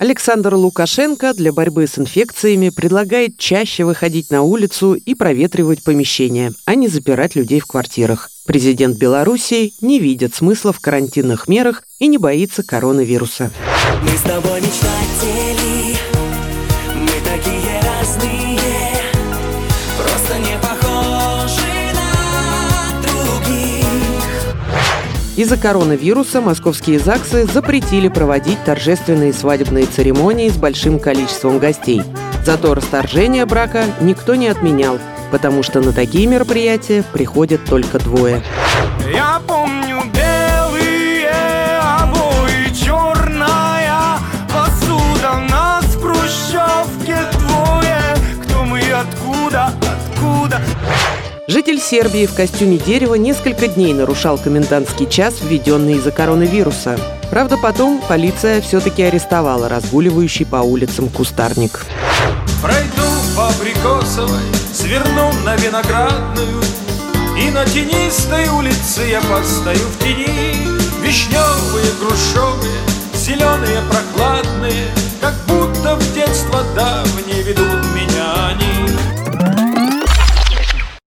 Александр Лукашенко для борьбы с инфекциями предлагает чаще выходить на улицу и проветривать помещения, а не запирать людей в квартирах. Президент Белоруссии не видит смысла в карантинных мерах и не боится коронавируса. Мы с тобой мечтатели, мы такие разные, просто не похожи на других. Из-за коронавируса московские ЗАГСы запретили проводить торжественные свадебные церемонии с большим количеством гостей. Зато расторжение брака никто не отменял, потому что на такие мероприятия приходят только двое. Я помню белые обои, черная посуда, нас в хрущевке двое. Кто мы, откуда? Житель Сербии в костюме дерева несколько дней нарушал комендантский час, введенный из-за коронавируса. Правда, потом полиция все-таки арестовала разгуливающий по улицам кустарник. Пройду по Абрикосовой, сверну на Виноградную, и на тенистой улице я постою в тени. Вишневые, грушевые, зеленые, прохладные, как